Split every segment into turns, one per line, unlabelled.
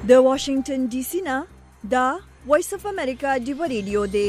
د واشنگټن ډي سي نه دا وایس اف امریکا دی ریډیو دی.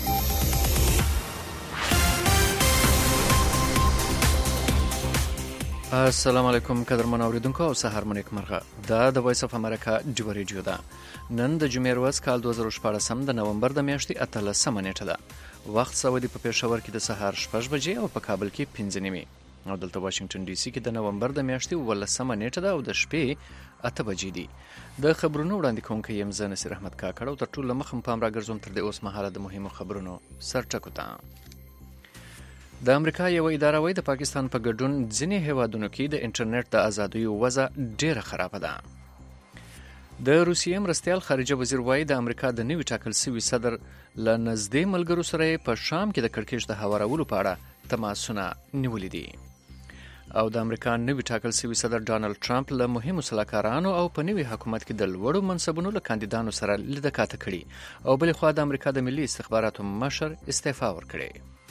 السلام علیکم قدرمن اوریدونکو او سهار مو نیک مرغه. دا د وایس اف امریکا دی ریډیو ده. نن د جمعې ورځ کال 2014 د نومبر د میاشتې 18 نیټه ده. وخت سعودي په پېښور کې د سهار 6 بجې او په کابل کې 5 نیمه. او دلته واشنگټن ډي سي کې د نومبر د میاشتې 18 نیټه ده او د شپې 8 بجې دي. د خبرونو وړاندې کوونکی یم زه نصیر احمد کاکړ او تر ټولو مخم پام راګرځوم تر د اوس مهاله د مهمو خبرونو سرټکو ته. د امریکا یو اداره وایي د پاکستان په ګډون ځینې هیوادونو کې د انټرنیټ د ازادۍ وضع ډیره خرابه ده. د روسیې مرستیال خارجه وزیر وایي د امریکا د نوي ټاکل شوي صدر له نږدې ملګرو سره په شام کې د کړکېچ د هوارولو په اړه تماسونه نیولي دي. او د امریکا نوي ټاکل شوي صدر ډانلډ ټرمپ له مهمو سلاکارانو او په نوي حکومت کې د لوړو منصبونو له کاندیدانو سره لیده کاته کړي او بلې خوا د امریکا د ملي استخباراتو مشر استعفا ورکړي.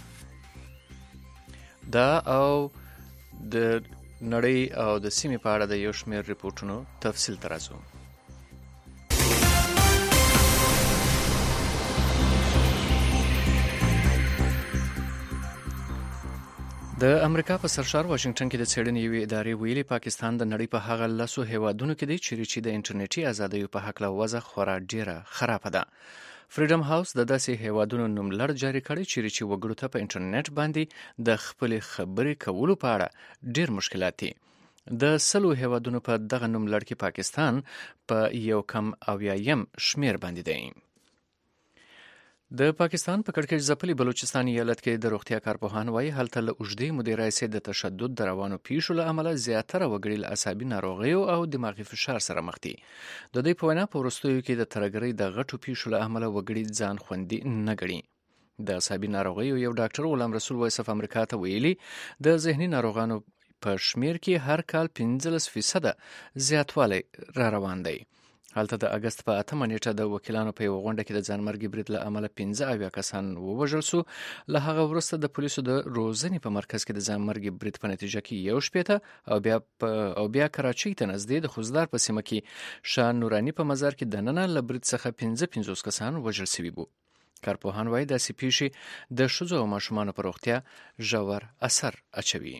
دا او د نړۍ او د سیمې په اړه د یو شمېر ریپورتونو تفصیل ته راځو. د امریکا په سرشار واشنگټن کې د څېړنې یوې ادارې ویلي پاکستان د نړۍ په هغه لسو هیوادونو کې دی چې د انټرنیټي ازادیو په هکله وضع خورا ډیره خرابه ده. فریډم هاوس د داسې هیوادونو نوملړ جاری کړی چې وګړو ته په انټرنیټ باندې د خپلې خبرې کولو په اړه ډیر مشکلات دي. د 100 هیوادونو په دغه نوملړ کې پاکستان په یو کم اویایم شمیر باندې دی. د پاکستان په کړکېچ ځپلي بلوچستان ایالت کې د روغتیا کارپوهان وایي هلته له اوږدې مودې راهیسې د تشدد د روانو پیښو له امله زیاتره وګړي له عصبي ناروغیو او دماغي فشار سره مخ دي. د دوی په وینا په وروستیو کې د ترهګرۍ د غټو پیښو له امله وګړي ځان خوندي نه ګڼي. د عصبي ناروغیو یو ډاکټر غلام رسول وایس اف امریکا ته ویلي د ذهني ناروغانو په شمیر کې هر کال 15% زیاتوالی را روان دی. هلته د اگست په 8 نیټه د وکیلانو په یو غونډه کې د ځانمرګي برید له امله 15 کسان ووژل شو. له هغه وروسته د پولیسو د روزنې په مرکز کې د ځانمرګي برید په نتیجه کې 1 او بیا کراچۍ ته نږدې د خوزدار په سیمه کې شاه نوراني په مزار کې دننه له برید څخه 55 کسان وژل شوي وو. کارپوهان وایي داسې پیښې د ښځو او ماشومانو په روغتیا ژور اثر اچوي.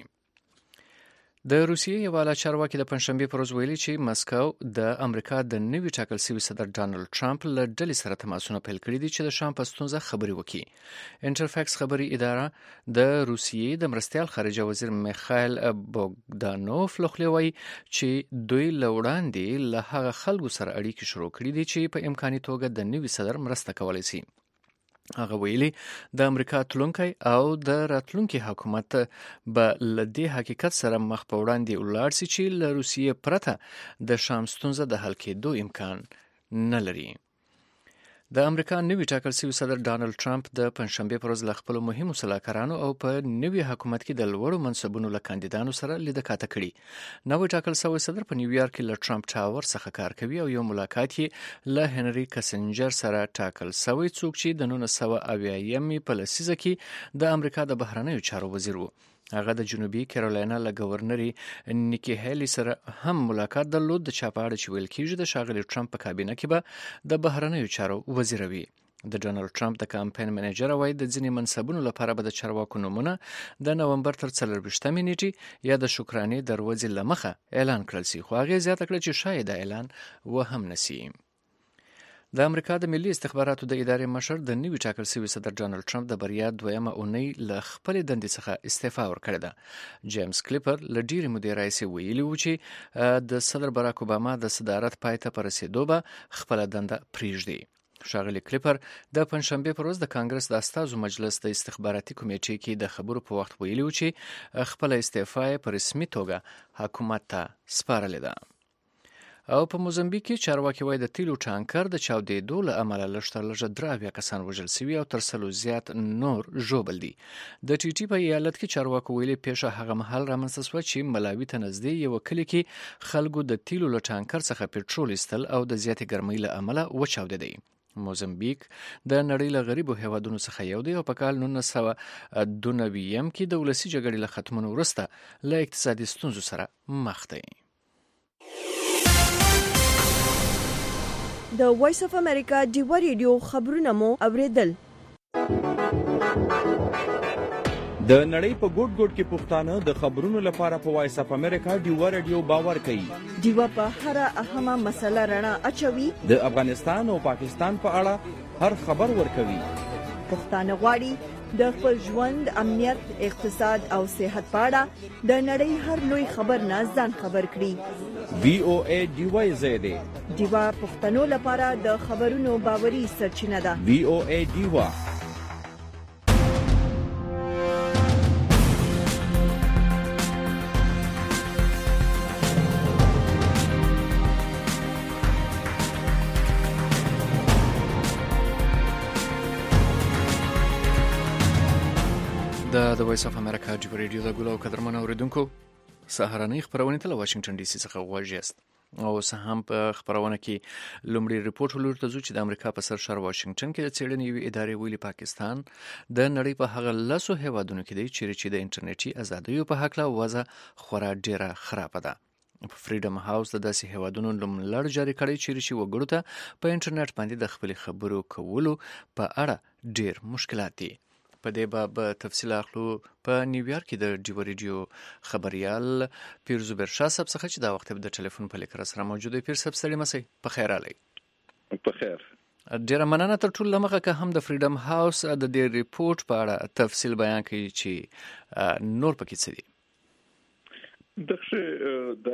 د روسیې یو اعلی چارواکي د پنځشنبې پر ورځ ویلي چې مسکو د امریکا د نوي ټاکل شوي صدر ډانلډ ټرمپ له ډلې سره تماسونه پیل کړي دي چې د شام په ستونزه خبرې وکړي. انټرفاکس خبري اداره د روسیې د مرستیال خارجه وزیر میخایل بوګدانوف له خولې وایي چې دوی له وړاندې له هغه خلکو سره اړیکې شروع کړي دي چې په امکاني توګه د نوي صدر مرسته کولی شي. هغه ویلي د امریکا تلونکی او د راتلونکي حکومت به له دې حقیقت سره مخ په وړاندې ولاړ شي چې له روسیې پرته د شام ستونزه د حل کېدو امکان نه لري. د امریکا نوي ټاکل شوي صدر ډانلډ ټرمپ د پنځشنبې پر ورځ له خپلو مهمو سلاکارانو او په نوي حکومت کې د لوړو منصبونو له کاندیدانو سره لیده کاته کړي. نوی ټاکل شوی صدر په نیویارک کې له ټرمپ ټاور څخه کار کوي او یو ملاقات یې له هنري کسنجر سره ټاکل شوی څوک چې د 1980 په لسیزه کې د امریکا د بهرنیو چارو وزیر و. هغه د جنوبي کیرولینا له گورنري نیکی هیلی سره هم ملاقات درلود. د چا په اړه چې ویل کېږي د ښاغلي ټرمپ په کابینه کې به د بهرنیو چارو وزیر وي. د ډانلډ ټرمپ د کمپاین منیجر وایي د ځینې منصبونو لپاره به د چارواکو نومونه د نومبر تر 24 نیټې یا د شکرانې د ورځې له مخه اعلان کړل شي، خو هغې زیاته کړه چې شاید دا اعلان وهم نشي. د امریکا د ملي استخباراتو د ادارې مشر د نوي ټاکل شوي صدر ډانلډ ټرمپ د بریا 2مه اونۍ له خپلې دندې څخه استعفا ورکړې ده. جیمز کلیپر له ډېرې مودې راهیسې ویلي و چې د صدر باراک اوباما د صدارت پای ته په رسېدو به خپله دنده پرېږدي. ښاغلي کلیپر د پنځشنبې پر ورځ د کانګرس د استازو مجلس د استخباراتي کمیټې کې د خبرو په وخت ویلي و چې خپله استعفا یې په رسمي توګه حکومت ته سپارلې ده. او په موزمبیک کې چارواکي وایي د تیلو ټانکر د چاودېدو له امله لږ تر لږه 3 کسان وژل شوي او تر 100 زیات نور ژوبل دي. د ټي ټي په ایالت کې چارواکو ویلي پیښه هغه مهال رامنځته شوه چې ملاوي ته نږدې یو کلي کې خلکو د تیلو له ټانکر څخه پټرول ایستل او د زیاتې ګرمۍ له امله وچاودېدی. موزمبیک د نړۍ له غریبو هیوادونو څخه یو دی او په کال 1992 کې د ولسي جګړې له ختمولو وروسته له اقتصادي ستونزو سره مخ دی.
د وایس اف امریکا ډیوا ریډیو خبرونه مو اوریدل.
د نړۍ په ګوټ ګوټ کې پښتانه د خبرونو لپاره په وایس اف امریکا ډیوا ریډیو باور کوي.
ډیوا په هر اهمه مسله رڼا اچوي.
د افغانستان او پاکستان په اړه هر خبر ورکوي.
پښتانه غواړي د خپل ژوند، امنیت، اقتصاد او صحت په اړه د نړۍ هر لوی خبر نه ځان خبر کړي.
VOA ډیوا زیاده
ډیوا پښتنو لپاره د خبرونو باوري سرچینه ده.
VOA ډیوا.
د وایس اف امریکا ډیوا ریډیو د ګلو قدرمن اوریدونکو سهارنۍ خبرونه ته له واشنگټن ډي سي څخه غواړئ او سهم په خبرونه کې لومړی ریپورت ولرته چې د امریکا په سر شهر واشنگټن کې د څېړنې یوې ادارې ویلي پاکستان د نړۍ په هغه لاسو هیوادونو کې دی چې د انټرنیټي ازادۍ په حق لا وضع خورا ډیره خراب ده. په فریډم هاوس د داسې هیوادونو لومړی جاری کړی چې وګړو ته په انټرنیټ باندې د خپل خبرو کولو په اړه ډیر مشکلات دي. په دې باب تفصیل اخلو په نیویارک کې د ډیوا ریډیو خبريال پیر زبیر شاه صاحب څخه چې دا وخت په ټلیفون په لیکر سره موجود دی. پیر صاحب ستړي مسئ په خیر علي.
په خیر.
ډیره مننه تر ټولو لمغه که هم د فریډم هاوس د دې ریپورت په اړه تفصیل بیان کړي چې نور پکې څه دي.
دغه د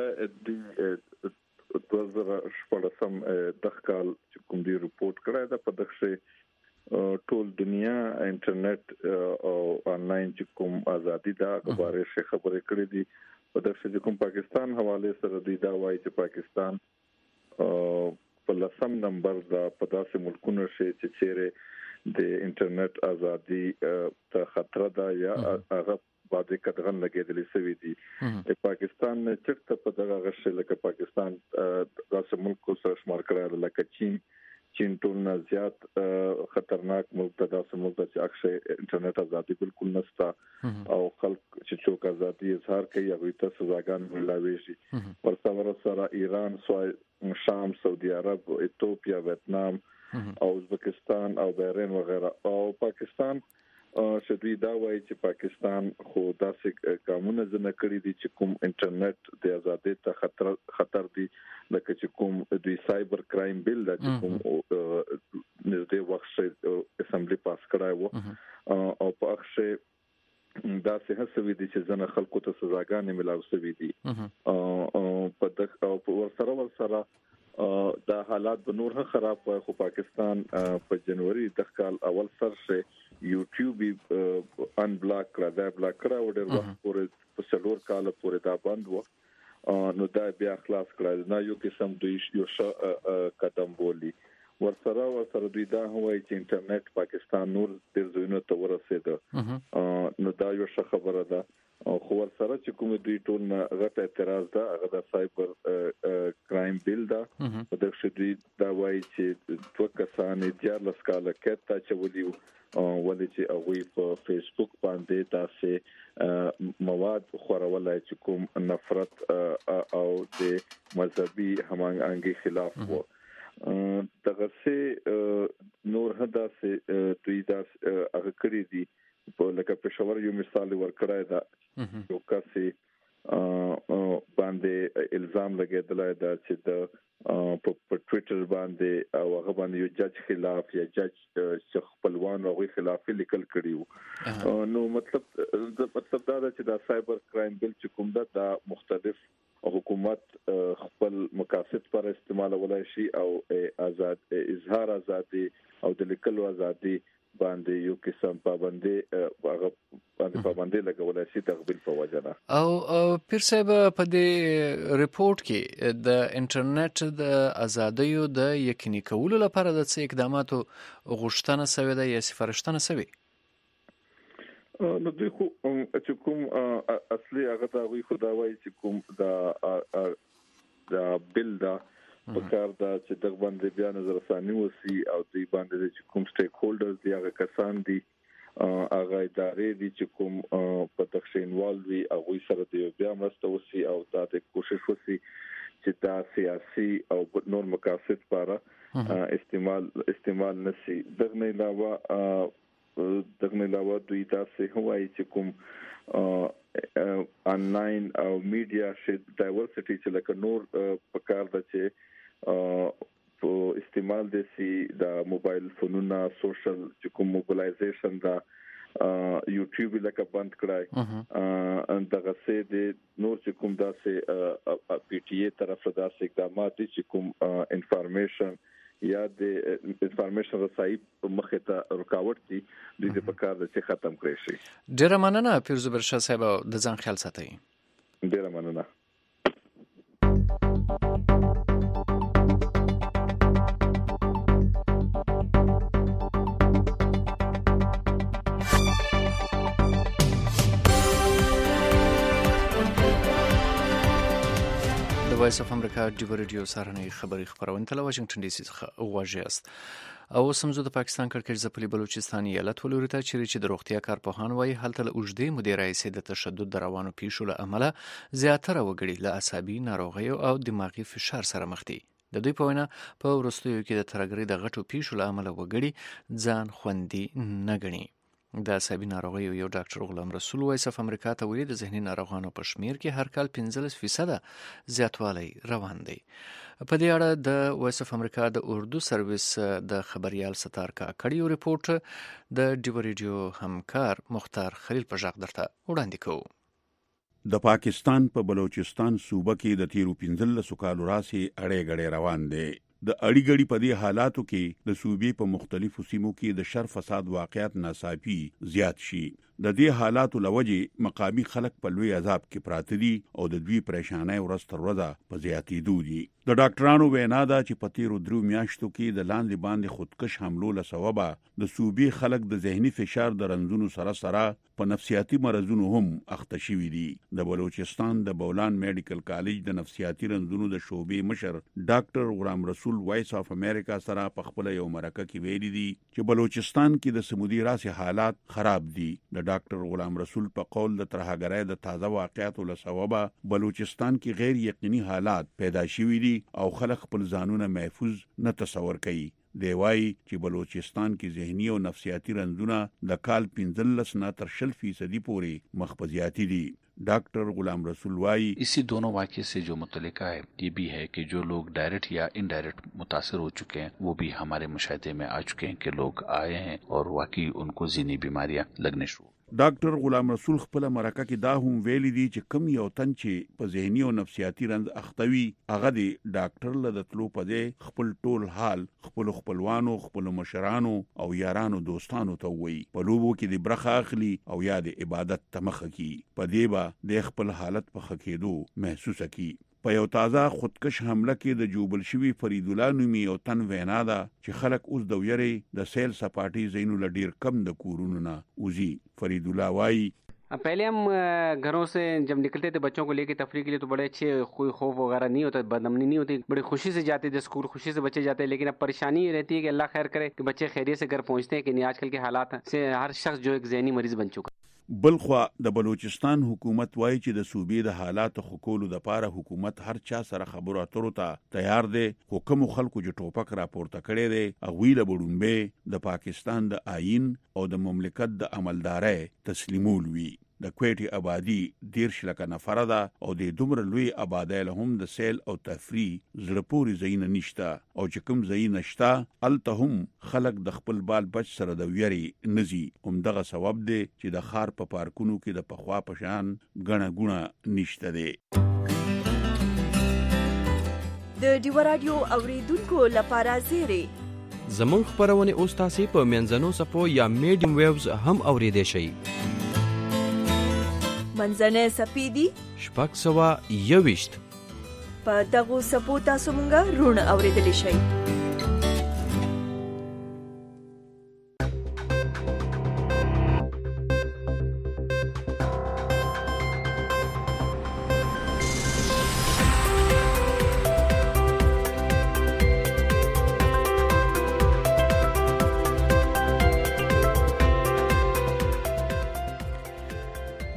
2014 د کال چې کوم دی ریپورت کړی دا په دغه ټول دنیا انټرنیټ او آنلاین چې کوم ازادي دا غواړي چې خبرې کړې دي. په دغه کوم پاکستان حواله سره دی دا وایي چې پاکستان په لسم نمبر دا په داسې ملکونو چې چیرې د انټرنیټ ازادي ته خطر ده یا هغه باندې کډغن لګېدلې سوي دي. پاکستان چرته په دغه غشې لکه پاکستان داسې ملکو سره شمار کړی لکه چین ټول نه زیات خطرناک ملک ته داسې ملک چې اکثر انټرنیټ ازادي بالکل نشته او خلک چې څوک ازادي اظهار کوي هغه ته سزاګان ملاوي شي. ورسره سره ایران، شام، سعودي عرب، ایتوپیا، ویتنام او ازبکستان او بحرین وغیرہ او پاکستان شدوی دا وایي چې پاکستان خو داسې قانون ځنه کړی دي چې کوم انټرنیټ د ازادۍ ته خطر دي لکه چې کوم د سایبر کرایم بل د کوم نږدې وخت اسمبلی پاس کړای وو او په اخشه دا څه هڅوي دي چې ځنه خلکو ته سزاګانې ملاوي دي په دغه ورسره دا حالات به نور هم خراب وي. خو پاکستان په جنوري د کال اول سره یوټیوب ان بلاک کړه دا بلاک کړه او ډېر وخت پورې په څلور کال پورې دا بند و نو دا بیا خلاص کړه. نه یو قسم دوی یو قدم بولی ورسره دوی دا هوای چې انټرنیټ پاکستان نور د زوینو ته ورسېده نو دا یو ښه خبره ده. خو ورسره چې کوم دوی ټول نه غټ اعتراض ده هغه د سایبر کرایم بل ده. دغه دوی دا وایي چې دوه کسان د لسکاله کېتا چې ولیو ولې چې هغه په فیسبوک باندې تاسو مواد خورولای چې کوم نفرت او د مذهبي همغږي خلاف وو. دغه سه نور هدا سه دوی دا هغه کړی دي په لکه پېښور یو مثال ورکړای دا یو کسي باندې الزام لګیدلای دا چې د په ټوئیټر باندې او هغه باندې یو جج خلاف یا جج خپلوان او خلاف لیکل کړیو. نو مطلب دا چې دا سایبر کرایم بل چې کوم دا مختلف حکومت خپل مقاصد پر استعمال ولای شي او آزاد اظهار ازادي او د لیکلو ازادي باندې یو قسم پابندي لګولای شي تقبل په وجه
او پیر صاحب په دې ریپورت کې د انټرنیټ د ازادۍ د یقیني کولو لپاره د څه اقداماتو غوښتنه شوې ده یا سفارښتنه شوې؟
نو دوی خو چې کوم اصلي هغه دا وی خدای چې کوم دا بل دا په کار دا چې د باندې بیا نظر ثاني وسی او دوی باندې چې کوم سټیک هولډرز دی هغه کسان دي هغه ادارې دي چې کوم په تخصین والوي هغه سره دی بیا مرسته وسی او دا د کوشش وسی چې دا سیاسي او نور مقاصد لپاره استعمال نشي. دغه علاوه دوی تاسو هوایي چې کوم آنلاین او میډیا شي ډایورسټي چې لکه نور په کار ده چې استعمال د سي د موبایل فونونو سوشل چې کوم موبلایزیشن دا یوټیوب لکه بند کړای دغه سه د نور چې کوم داسې پی ټی ای طرف داسې اقدامات چې کوم انفارمیشن یا د انفارمیشن رسایي په مخه ته رکاوټ دي د په کار د ختم کړی شي.
ډیره مننه پیرزبر شاه صاحب، د ځان خیال ساتئ.
ډیره مننه.
وایس اف امریکا ډیو ریډیو سهارنۍ خبري خبرونه ته واشنگټن ډي سي څخه واژاست. او سمزو د پاکستان کړکېچ ځپلي بلوچستان ایالت ولوري ته چې د روغتیا کارپوهان وایي هلته له اوږدې مودې راهیسې د تشدد د روانو پیښو له امله زیاتره وګړي له عصبي ناروغیو او دماغي فشار سره مخ دي. د دوی په وینا په وروستیو کې د ترګرۍ د غټو پیښو له امله وګړي ځان خوندي نه ګڼي. د عصبي ناروغیو یو ډاکټر غلام رسول وایس اف امریکا ته ویلي د ذهني ناروغانو په شمیر کې هر کال 15% زیاتوالی روان دی. په دې اړه د وایس اف امریکا د اردو سرویس د خبريال ستار کاکړ یو ریپورت د ډیو ریډیو همکار مختار خلیل په ژغ درته وړاندې کوو.
د پاکستان په بلوچستان صوبه کې د تیرو 15 کالو راسي اړې غړې روان دي. د اړیګړي په دې حالاتو کې د صوبې په مختلفو سیمو کې د شر فساد واقعیت ناڅاپي زیات شي. د دې حالاتو لوجې مقامي خلک په لوی عذاب کې پراته دي او د دوی پریشانای ورځ تر ورځې په زیاتېدو دي. د ډاکټرانو وینا ده چې په تیرو 3 میاشتو کې د لاندې باندې خودکش حملو له سببه د صوبې خلک د ذهني فشار د رنځونو سره په نفسیاتي مرزونو هم اخته شوي دي. د بلوچستان د بولان میډیکل کالج د نفسیاتي رنځونو د شعبې مشر ډاکټر غلام رسول وایس اف امریکا سره په خپل یو مرکه کې ویلي دي چې بلوچستان کې د سمودي راسي حالات خراب دي. د ډاکټر غلام رسول په قول د ترهګرۍ د تازه واقعیتو له سببه بلوچستان کې غیر یقیني حالات پیدا شوي دي او خلک خپل ځانونه محفوظ نه تصور کوي. دی وایي چې بلوچستان کې ذهني او نفسیاتي رنځونه د کال 15 نه تر 20% پورې مخبزیاتی دي. डॉक्टर गुलाम रसूल वाई
इसी दोनों वाक़े से जो मुतल्लिका है ये भी है कि जो लोग डायरेक्ट या इनडायरेक्ट मुतासर हो चुके हैं वो भी हमारे मुशाहिदे में आ चुके हैं कि लोग आए हैं और वाकई उनको ज़हनी बीमारियां लगने शुरू.
ډاکټر غلام رسول خپل مرکه کې دا هم ویلي دي چې کم یو تن چې په ذهني او نفسیاتي رنځ اختوي هغه دی ډاکټر له دتلو په دې خپل ټول حال خپل خپلوانو خپل مشرانو او یارانو دوستانو ته وایي په لوبو کې د برخه اخلي او یا د عبادت تمخه کی په دې با د خپل حالت په خکېدو محسوس کی. په یو تازه خودکش حمله کې د جوبل شوی فرید الله نومي او تن وینا ده چې خلک اوس د ویری د سیل سپاټي زینو لډیر کم د کورونو نه وزي. فرید الله وايي
पहले हम घरों से जब निकलते थे बच्चों को लेके तफरीह के लिए तो बड़े अच्छे कोई खौफ वगैरह नहीं होता, बदअमनी नहीं होती, बड़ी खुशी से जाते थे स्कूल, खुशी से बच्चे जाते हैं. लेकिन अब परेशानी ये रहती है कि अल्लाह खैर करे कि बच्चे खैरियत से घर पहुंचते हैं कि नहीं. आजकल के हालात से हर शख्स जो एक ज़हनी मरीज बन चुका.
بلخوا د بلوچستان حکومت وایي چې د صوبې د حالات خکولو د پاره حکومت هر چا سره خبرو اترو ته تیار دی. حکم خلکو چې ټوپک راپورته کړي دي اغوی له بډومبه د پاکستان د آئین او د مملکت د عملدارۍ تسلیمول وی. د کوټي آبادی 10 لک نفر ده او د دومره لوی آبادی له هم د سیل او تفریح زړپوري زین نشتا او چې کوم زین نشتا الته هم خلک د خپل بال بچ سره د ویری نزي. هم دغه سبب دی چې د خار په پارکونو کې د پخوا پشان غنه غونه نشته دی.
د ډیو رادیو اوریدونکو لپاره زیری
زمون خبرونه اوس تاسو په منځنو صفو یا میډیم ویوز هم اوریدئ شئ.
منځنه سپیدي
621
په دغه سپو تاسو مونږه رون اوریدلی شئ.
د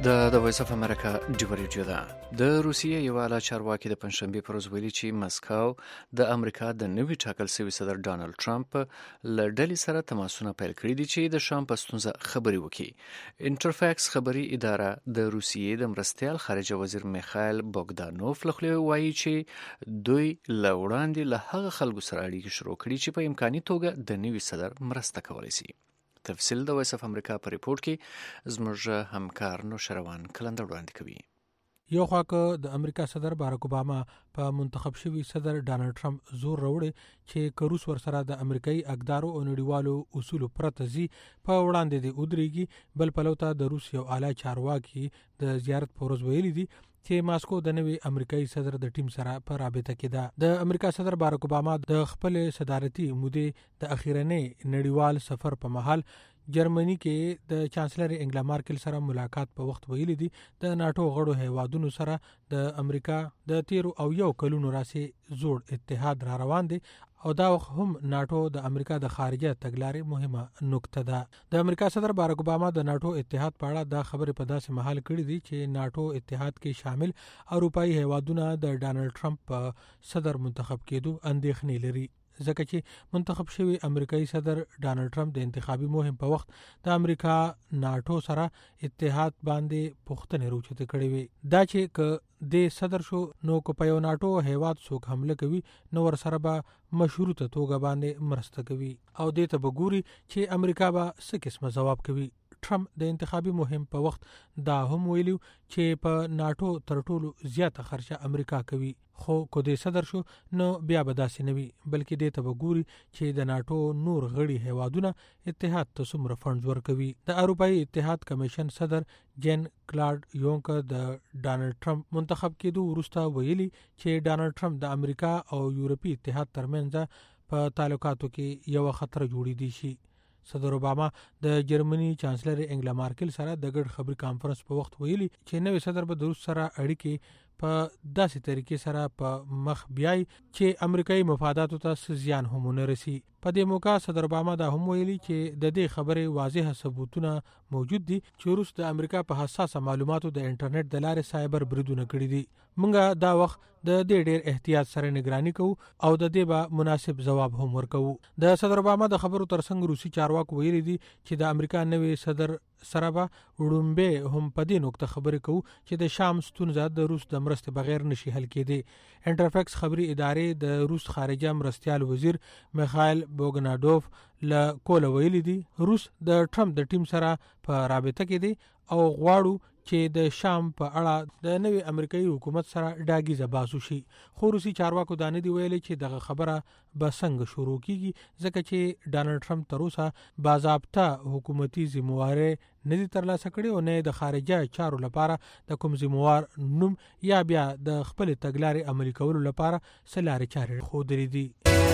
وایس اف امریکا ډیو ریډیو ده. د روسیې یو اعلی چارواکي د پنځشنبه پر ورځ ویلي چې مسکو د امریکا د نوي ټاکل شوي صدر ډانلډ ټرمپ له ډلې سره تماسونه پیل کړي دي چې د شام په ستونزه خبري وکړي. انټرفاکس خبري اداره د روسیې د مرستیال خارجه وزیر میخائیل بوګدانوف له خوا وایي چې دوی له وړاندې له هغه خلکو سره اړیکې شروع کړي چې په امکاني توګه د نوي صدر مرسته کولی شي. تفصیل د وایس اف امریکا په ریپورت کې زموږ همکار نوشروان کلندر وړاندې کوي.
یو خوا که د امریکا صدر باراک اوباما په منتخب شوی صدر ډانلډ ټرمپ زور راوړي چې که روس ورسره د امریکایي اقدارو او نړیوالو اصولو پرته ځي په وړاندې دی ودرېږي، بل پلو ته د روس یو اعلی چارواکي د زیارت په ورځ ویلي دي چې ماسکو د نوي امریکایي صدر د ټیم سره په رابطه کې ده. د امریکا صدر باراک اوباما د خپل صدارتي مودې د اخیرنۍ نړیوال سفر په مهال جرمني کې د چانسلر انګلا مارکل سره ملاقات په وخت ویلي دي د ناتو غړو هیوادونو سره د امریکا د 13 کلونو راسي زوړ اتحاد را روان دي او دا هم ناتو د امریکا د خارجه تګلارې مهمه نقطه ده. د امریکا صدر باراک اوباما د ناتو اتحاد په اړه دا خبره په داسې محل کړې دي چې ناتو اتحاد کې شامل اروپایي هیوادونه د ډانلډ ټرمپ صدر منتخب کېدو اندېښنې لري، ځکه چې منتخب شوی امریکایي صدر ډانلډ ټرمپ د انتخابي مهم په وخت د امریکا ناتو سره اتحاد باندې پوښتنې راوچتې کړې وي. دا چې که د صدر شو نو که په یو ناتو هیواد څوک حمله کوي نو ورسره به مشروطه توګه باندې مرسته کوي او دې ته به ګوري چې امریکا به څه قسمه ځواب کوي. ټرمپ د انتخابي مهم په وخت دا هم ویلو چې په ناتو تر ټولو زیاته خرچه امریکا کوي، خو کو دې صدر شو نو بیا به داسې نه وي، بلکې دې ته به ګوري چې د ناتو نور غړي هیوادونه اتحاد ته څومره فنډز ورکوي. د اروپایي اتحاد کمیشن صدر جین کلاډ یونکر د ډانلډ ټرمپ منتخب کېدو وروسته ویلي چې ډانلډ ټرمپ د امریکا او یورپي اتحاد ترمنځ په تعلقاتو کې یو خطر جوړېدی شي. صدر اوباما د جرمني چانسلر انګلا مارکل سره د ګډ خبري کانفرنس په وخت ویلي چې نوې صدر به د روس سره اړیکې په داسې طریقې سره په مخ بیاي چې امریکایي مفاداتو ته زیان هم نه رسي. په دې موقع صدر اوباما دا هم ویلي چې د دې خبرې واضح ثبوتونه موجود دي چې روس د امریکا په حساسه معلوماتو د انټرنیټ د لارې سایبر بریدونه کړي دي. موږ دا وخت د دې ډېر احتیاط سره نگراني کوو او د دې به مناسب ځواب هم ورکوو. د صدر اوباما د خبرو ترڅنګ روسي چارواکو ویلي دي چې د امریکا نوي صدر سره به وړومبه هم په دې نقطه خبرې کوو چې د شام ستونزه د روس د مرستې بغیر نشي حل کېدی. انټرفاکس خبري ادارې د روس خارجه مرستیال وزیر میخائیل بوګنادوف له کوله ویلي دي روس د ټرمپ د ټیم سره په رابطه کې دي او غواړو چې د شام په اړه د نوي امریکایي حکومت سره ډاګیزه باسو شي. خو روسي چارواکو دا نه دی ویلي چې دغه خبره به څنګه شروع کیږي، ځکه چې ډانلډ ټرمپ تر اوسه باضابطه حکومتي ذمہواري نه دي ترلاسه کړې او نه د خارجه چارو لپاره د کوم ذمہوار نوم یا بیا د خپل تګلارې عملي کولو لپاره سلارې چارې خودري دي.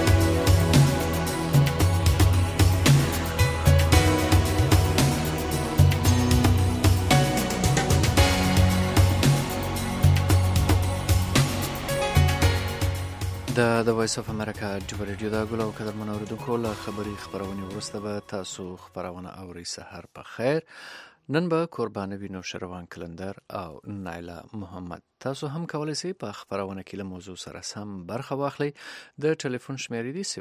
د وایس اف امریکا ډیو ریډیو دا ګل او قدر منوردونکو له خبري خبرونه ورسته به تاسو خبرونه اوري. سحر په خیر. نن به قربانوي نوشروان کلندر او نایلا محمد. تاسو هم کولای شئ په خبرونه کې له موضوع سره سم برخه واخلئ. د ټلیفون شمیرې دي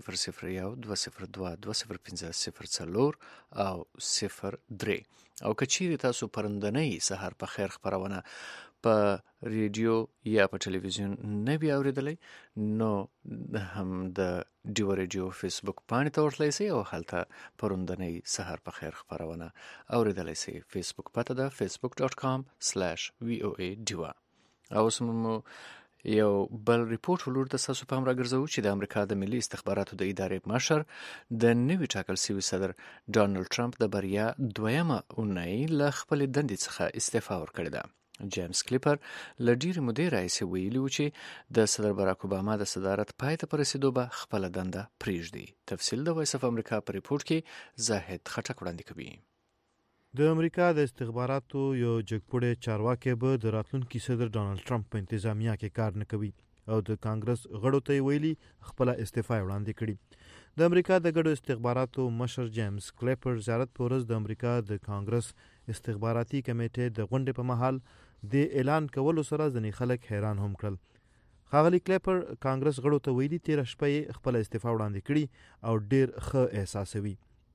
001-202-205-04 او 03 او کچېرې تاسو پرندنۍ سحر په خیر خبرونه په ریډیو یا په ټلویزیون نه بیا اوریدلی نو هم د ډیو ریډیو فیسبوک باندې ته ورتلی سئ او هلته پرندنۍ سحر په خیر خبرونه اوریدلی سئ. فیسبوک پته ده facebook.com/voa ډیوا. او سمو یو بل ریپورت ولور د تاسو پام راګرځو چې د امریکا د ملي استخباراتو د ادارې مشر د نوي ټاکل شوي صدر ډانلډ ټرمپ د بریا دویمه اونۍ له خپل دندې څخه استعفا ورکړې ده. جیمز کلیپر له ډېرې مودې راهیسې ویلي و چې د صدر باراک اوباما د صدارت پای ته په رسېدو به خپله دنده پرېږدي. تفصیل د وایس اف امریکا په ریپورت کې زاهد خټک وړاندې کوي.
د امریکا د استخباراتو یو جګپوړی چارواکی به د راتلونکي صدر ډانلډ ټرمپ په انتظامیه کې کار نه کوي او د کانګرس غړو ته ویلي خپله استعفا وړاندې کړي. د امریکا د ګډو استخباراتو مشر جیمز کلیپر زیارت په ورځ د امریکا د کانګرس استخباراتي کمیټې د غونډې په مهال د اعلان کولو سره ځینې خلک حیران هم کړل. ښاغلي کلیپر کانګرس غړو ته ویلي تېره شپه یې خپله استعفا وړاندې کړي او ډېر ښه احساسوي.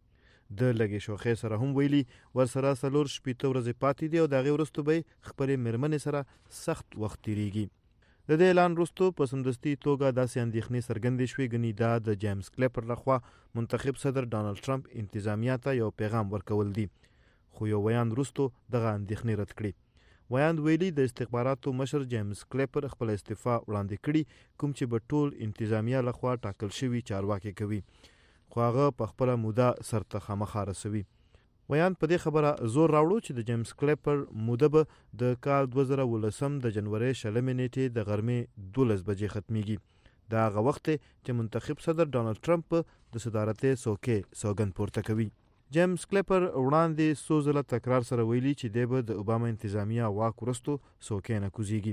د لږې شوخۍ سره هم ویلي ورسره 4 شپېته ورځې پاتې دي او د هغې وروسته به یې خپلې مېرمنې سره سخت وخت تېرېږي. د دې اعلان وروسته په سمدستي توګه داسې اندېښنې څرګندې شوې ګنې دا د جیمز کلیپر لخوا منتخب صدر ډانلډ ټرمپ انتظامیه ته یو پیغام ورکول دي، خو یو ویان وروسته دغه اندېښنې رد کړي. ویاند ویلي د استخباراتو مشر جیمز کلیپر خپل استعفا وړاندې کړي کوم چې به ټول انتظامیه لخوا ټاکل شوي چارواکي کوي، خو هغه په خپله موده سرته خامخا رسوي. ویاند په دې خبره زور راوړو چې د جیمز کلیپر موده به د کال 2019 د جنوري 20 نیټې د غرمې 12 بجې ختمیږي. دا هغه وخت چې منتخب صدر ډانلډ ټرمپ د صدارتي څوکۍ سوګند پورته کوي. جیمز کلیپر وړاندې څو ځله تکرار سره ویلي چې دی به د اوباما انتظامیه واک وروسته څوکۍ نه کوزیږي.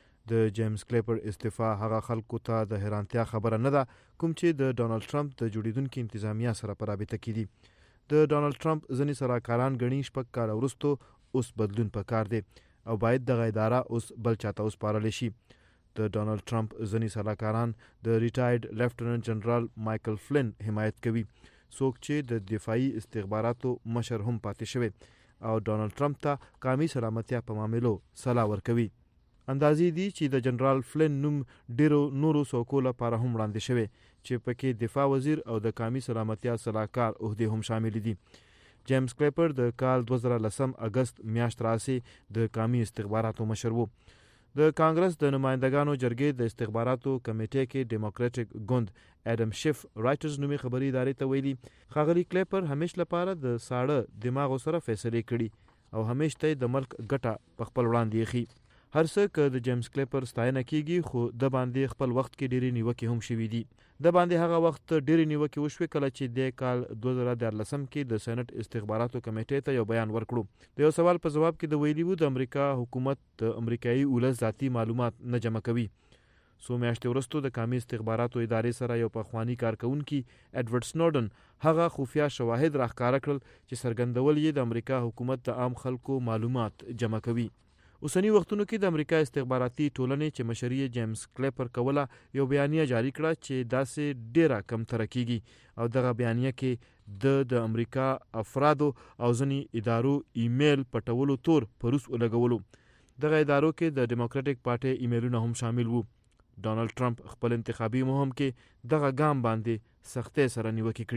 د جیمز کلیپر استعفا هغه خلکو ته د حیرانتیا خبره نه ده کوم چې د ډانلډ ټرمپ د جوړیدونکي انتظامیه سره په رابطه کې دي. د ډانلډ ټرمپ ځینې سلاکاران ګڼي 6 کاله وروسته اوس بدلون پکار دی او باید دغه اداره اوس بل چاته وسپارلی شي. د ډانلډ ټرمپ ځینې سلاکاران د ریټایرډ لیفټننټ جنرال مایکل فلن حمایت کوي، څوک چې د دفاعي استخباراتو مشر هم پاتې شوی او ډانلډ ټرمپ ته قومي سلامتیا په معاملو سلا ورکوي. اندازې دي چې د جنرال فلن نوم ډیرو نورو څوکو لپاره هم وړاندې شوی چې پکې دفاع وزیر او د قومي سلامتیا سلاکار عہدې هم شامل دي. جیمز کلیپر د کال 2010 اگست میاشت راځي د قومي استخباراتو مشر وو. د کانګرس د نمائندګانو جرګې د استخباراتو کمیټې کې ډیموکراټک ګوند اډم شیف رایټرز نومي خبري ادارې ته ویلي ښاغلي کلیپر همیش لپاره د ساړه دماغو سره فیصلې کړي او همیش ته د ملک ګټه په خپل وړاندې ایښي. هر څه که د جیمز کلیپر ستاینه کیږي خو د باندې خپل وخت کې ډېرې نیوکې هم شوي دي. د باندې هغه وخت ډېرې نیوکې وشوې کله چې د کال 2014 کې د سېنات استخباراتو کمیټې ته یو بیان ورکړو. د یو سوال په جواب کې د ویلي وو د امریکا حکومت د امریکایي ولس ذاتي معلومات نه جمع کوي. څو میاشتې وروسته د قومي استخباراتو ادارې سره یو پخوانی کارکونکي اډورډ سنوډن هغه خفیه شواهد راښکاره کړل چې څرګندول یې د امریکا حکومت د عام خلکو معلومات جمع کوي. اوسنی وختونو کې د امریکا استخباراتي ټولنې چې مشري جیمز کلیپر کوله یو بیانیه جاری کړه چې داسې ډیره کمتره کیږي او دغه بیانیه کې د امریکا افرادو او ځینې ادارو ایمیل پټولو تور په روس ولګولو. دغه ادارو کې د ډیموکراټک پارټي ایمیلونه هم شامل وو. ډانلډ ټرمپ خپل انتخابي مهم کې دغه ګام باندې سختۍ سره نیوکې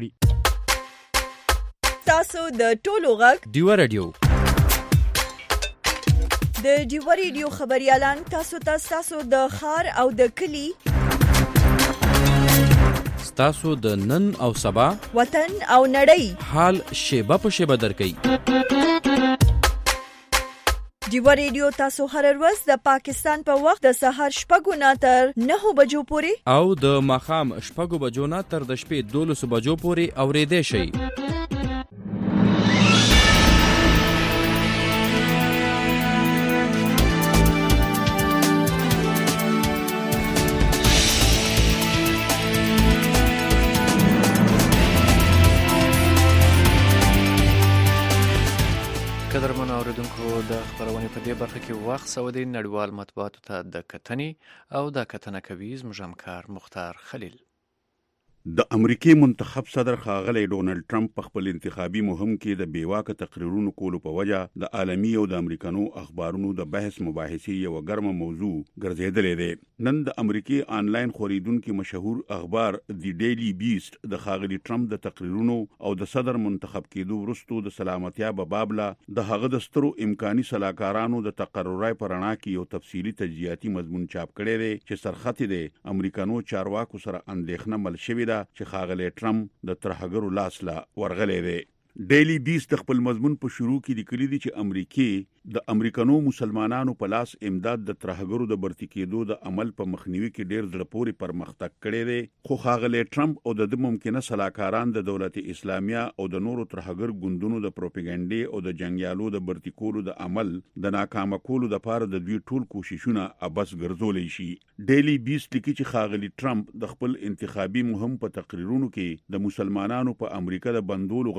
کړي.
تاسو د ټولو غږ
ډیوه رادیو
د ډیوه رادیو خبريالان تاسو د ښار او د کلی
ستاسو د نن او سبا
وطن او نړۍ
حال شیبه په شیبه درکې.
ډیوه رادیو تاسو هر ورځ د پاکستان په وخت د سهار 6 نه تر 9 بجو پورې
او د ماښام 6 بجو نه تر د شپې 12 بجو پورې اورېدې شئ.
قدرمن اوریدونکو د خبرونې په دې برخه کې وخت سعودي نړیوال مطبوعاتو ته د کتنې او د کتنه کوي زموږ همکار مختار خلیل.
د امریکای منتخب صدر ښاغلی ډونلډ ټرمپ په خپل انتخابي مهم کې د بیواکه تقریرونو کولو په وجه د عالمي او د امریکانو اخبارونو د بحث مباحثې یو ګرمه موضوع ګرځېدلې ده. نن د امریکای آنلاین خوريدونکو مشهور اخبار دی ډیلی بیست د ښاغلی ټرمپ د تقریرونو او د صدر منتخب کېدو وروسته د سلامتیا په باب لا د هغه د سترو امکاني سلاکارانو د تقررای پرانا کې یو تفصیلی تجزیاتی مضمون چاپ کړی دی چې سرخط دی امریکانو چارواکو سره اندېښنه مل شوې ده چې ښاغلی ټرمپ د ترهګرو لاس لا ورغلی دی. ډیلی بیست د خپل مضمون په شروع کې لیکلي دي چې امریکای د امریکانو مسلمانانو په لاس امداد د ترهګرو د برتی کېدو د عمل په مخنیوي کې ډیر زړه پورې پرمختګ کړی دی. خو ښاغلی ټرمپ او د ممکنه سلاکاران د دولت اسلامیه او د نورو ترهګر ګوندونو د پروپاګاندا او د جنگیالو د برتی کولو د عمل د ناکام کولو د لپاره د دوی ټول کوششونه ابس ګرځولې شي. ډیلی بیست لیکي چې ښاغلی ټرمپ د خپل انتخابي مهم په تقریرونو کې د مسلمانانو په امریکا د بندولو غږونه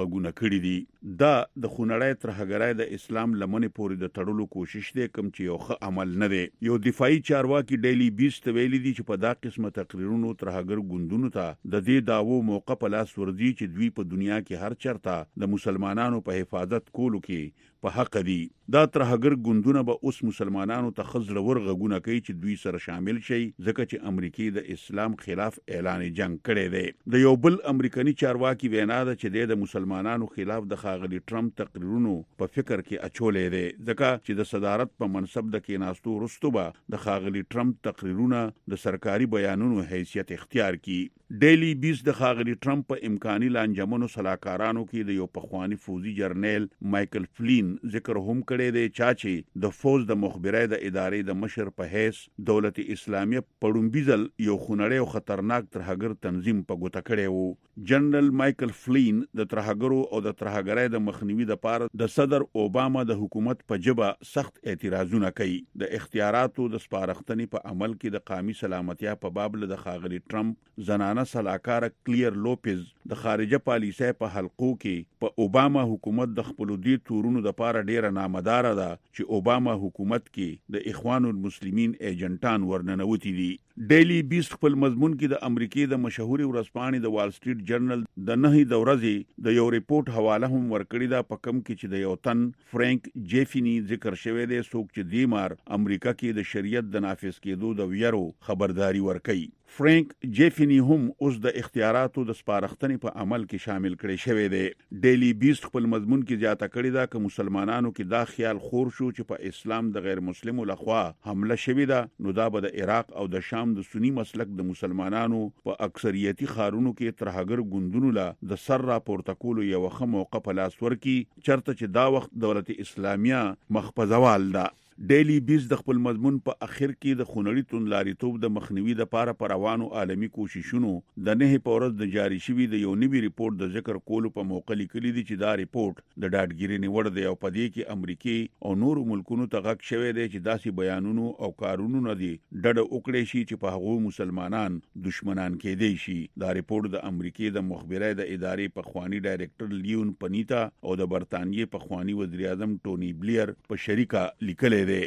کړی دي. دا د خونړی ترهګرۍ د اسلام لمنې پورې د تړلو کوشش دی، کوم چې یو ښه عمل نه دی. یو دفاعي چارواکي ډیلی بیست ویلي دي چې په دا قسمه تقریرونو ترهګر ګوندونو ته د دې داوو موقع په لاس ورځي چې دوی په دنیا کې هر چرته د مسلمانانو په حفاظت کولو کې په حق دي. دا ترهګر ګوندونه به اوس مسلمانانو ته خزرور غږونه کوي چې دوی سره شامل شي، ځکه چې امریکای د اسلام خلاف اعلان جنگ کړی دی. د یو بل امریکایي چارواکي وینا ده چې د مسلمانانو خلاف د ښاغلي ټرمپ تقریرونو په فکر کې اچولې دی، ځکه چې د صدارت په منصب د کېناستو وروسته به د ښاغلي ټرمپ تقریرونه د سرکاري بیانونو حیثیت اختیار کړي. ډیلی بیس د ښاغلي ټرمپ په امکاني لانجمنو صلاحکارانو کې د یو پخوانی فوزي جرنیل مایکل فلین ذکر هم کړی دی، چې د فوز د مخبرۍ د ادارې د مشر په حیث دولت اسلامیه پړومبیزل یو خونړی او خطرناک ترهګر تنظیم په ګوته کړی وو. جنرال مایکل فلین د ترهګرو او د ترهګرۍ د مخنیوي لپاره د صدر اوباما د حکومت په جبه سخت اعتراضونه کوي. د اختیاراتو د سپارښتنې په عمل کې د قومي سلامتیا په باب له ښاغلي ټرمپ زنانه سلاکار کلیر لوپز د خارجه پالیسۍ په حلقو کې په اوباما حکومت د خپل دې تورونو د لپاره ډیره نامدار ده چې اوباما حکومت کې د اخوان المسلمین ایجنټان ورننوتی دي. ډیلی بیس خپل مضمون کې د امریکای د مشهوري ورځپاڼې د وال سټریټ جرنل د 9 د ورځې د یو ریپورت حواله هم ورکړی دا، په کم کې چې د یو تن فرانک جیفینی ذکر شوی دی، څوک چې دیمار امریکا کې د شریعت د نافذ کېدو د ویرو خبرداري ورکړي. فرانک جیفینی هم اوس د اختیاراتو د سپارښتنې په عمل کې شامل کړي شوی دی. ډیلی بیس خپل مضمون کې زیاته کړی دا چې مسلمانانو کې دا خیال خور شو چې په اسلام د غیر مسلمو لخوا حمله شوې ده، نو دا به د عراق او د شام د سنی مسلک د مسلمانانو په اکثریتي ښارونو کې ترهګر ګوندونو له د سر راپورته کولو یو ښه موقع په لاس ورکړي، چرته چې دا وخت دولت اسلامیه مخپزوال ده. ډیلی بیس د خپل مضمون په اخر کې د خونړي توندلاریتوب د مخنیوي لپاره پر روانو عالمي کوششونو د 9 په ورځ د جاری شوي د یو نوي ریپورت د ذکر کولو په موقع لیکلي دي چې دا ریپورت د ډاډګیرۍ وړ دی او په دې کې امریکای او نورو ملکونو ته غږ شوی دی چې داسې بیانونو او کارونو نه دي ډډه وکړي شي چې په هغو مسلمانان دشمنان کېدی شي. دا ریپورت د امریکای د مخبرۍ د ادارې پخوانی ډایرکټر لیون پنیتا او د برتانیې پخوانی وزیر اعظم ټونی بلیر په شریکه لیکل دی.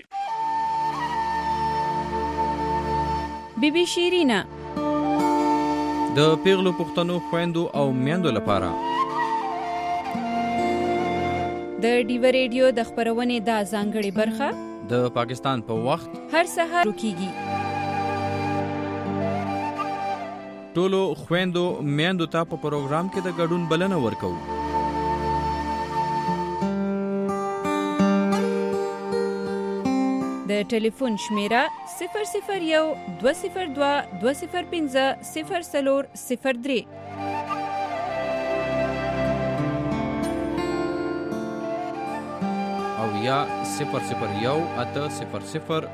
بی بی شیرینا
د پیغلو پښتنو خويندو او میندو لپاره
د ډیو ریډیو د خبرونې د ځانګړي برخه
د پاکستان په وخت
هر سهار وکیږي.
ټولو خويندو میندو ته په پروګرام کې د ګډون بلنه ورکو.
د ټلیفون شمیره 001 202 205 0403
او یا 001 800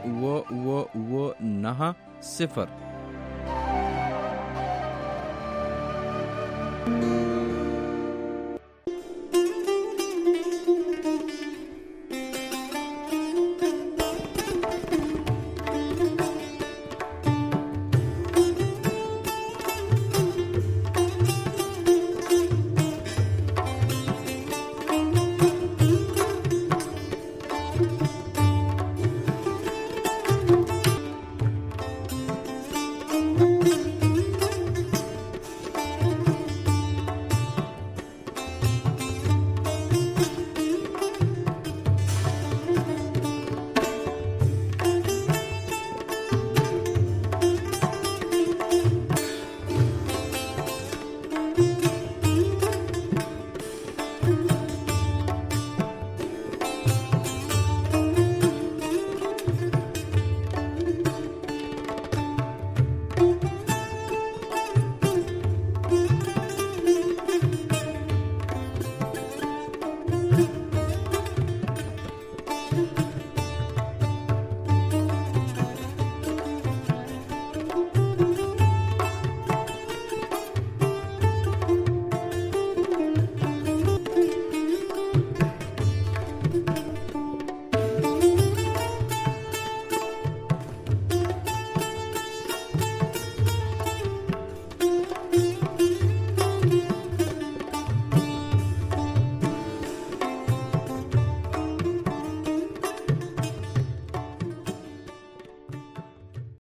990.